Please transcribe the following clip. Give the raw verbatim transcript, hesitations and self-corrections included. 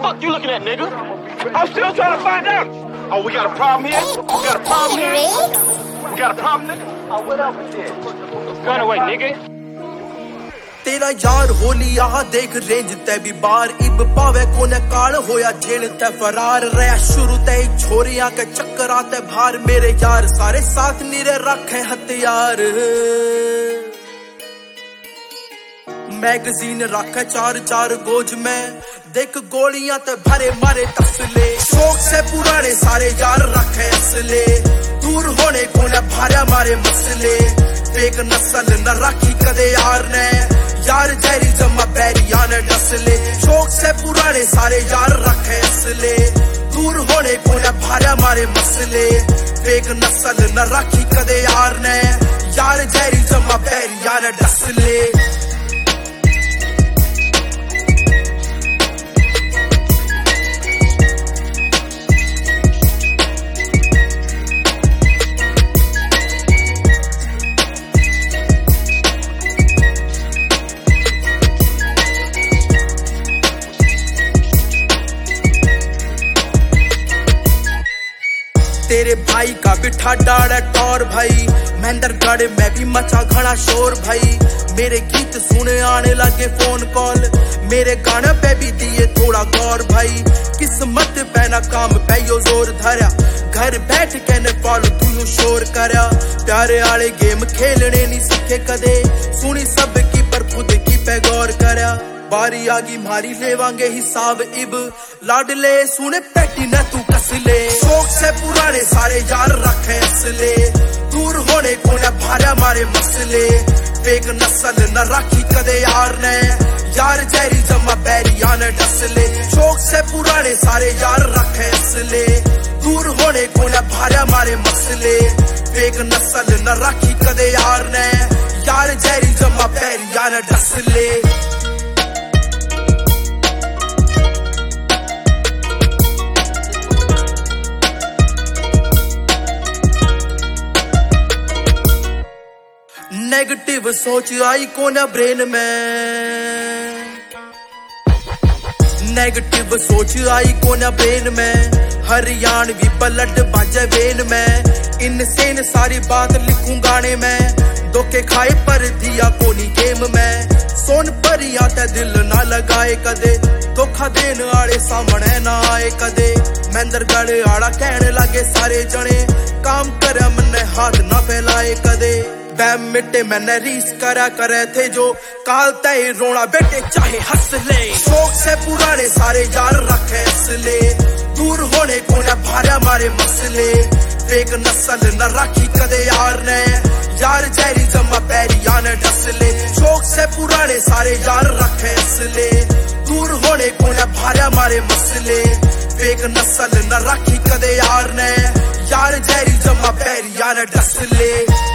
fuck you looking at, nigga? I'm still trying to find out. Oh, we got a problem here? We got a problem here? We got a problem, nigga? Oh, what up with this? Gun away, nigga. तेरा यार होली आह देख range ते भी बार इब पावे कोने काल होया जेल ते फरार रहा शुरू ते छोरियां के चक्करा ते भार मेरे यार सारे साथ नीरे रखे हथियार मैगजीन रखे चार चार गोज में देख गोलियां ते भरे मारे तसले शौक से पुराने सारे यार रखे असले दूर होने कोने भारे मारे मसले फेक नस्ल न राखी कदे यार ने यार जहरी जमा बैरिया ने डसले शौक से पुराने सारे यार रखे असले दूर होने को न भारे मारे मसले फेक नस्ल न राखी कदे यार ने यार जहरी जमा बैरिया ने डसले तेरे भाई का बिठा डाड़ा टौर भाई महेंद्रगढ़ में भी मचा घना शोर भाई मेरे गीत सुने आने लगे फोन कॉल मेरे गाने पे भी दिए थोड़ा गौर भाई किस्मत पे ना काम पे यो जोर धरा घर बैठ के ने फॉलो तू यू शोर करया प्यारे आले गेम खेलने नहीं सीखे कदे सुनी सब की पर खुद की पे गौर करया बारी आगी मारी लेवांगे हिसाब इब लाडले सुने पैटी न तू कसले शौक से पुराने सारे यार रखे असले दूर होने को न भारे मारे मसले फेक नस्ल न राखी कदे यार ने यार जहरी जमा बैरिया ने डसले शौक से पुराने सारे यार रखे असले दूर होने को न भारे मारे मसले फेक नस्ल न राखी कदे यार ने यार जहरी जमा बैरिया ने डसले नेगेटिव सोच आई कोना ब्रेन में नेगेटिव सोच आई कोना ब्रेन में हरियाणवी पलट बाजे वेन में इनसेन सारी बात लिखूं गाने में धोखे खाए पर दिया कोनी गेम में सोन परिया ते दिल ना लगाए कदे धोखा देन आले सामने ना आए कदे महेंद्रगढ़ आड़ा कहने लगे सारे जने काम करे मन्ने हाथ ना फैलाए कदे बैम मिटे मैंने रीस करा करे थे जो काल तय रोना बेटे चाहे हंस ले शौक से पुराने सारे यार रखे असले दूर होने को न भारे मारे मसले फेक नस्ल न राखी कदे यार ने यार जहरी जमा बैरिया ने डसले शौक से पुराने सारे यार रखे असले दूर होने को न भारे मारे मसले फेक नस्ल न राखी कदे यार ने यार जहरी जमा बैरिया ने डसले